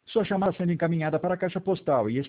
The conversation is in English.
Sua chamada sendo encaminhada para a caixa postal e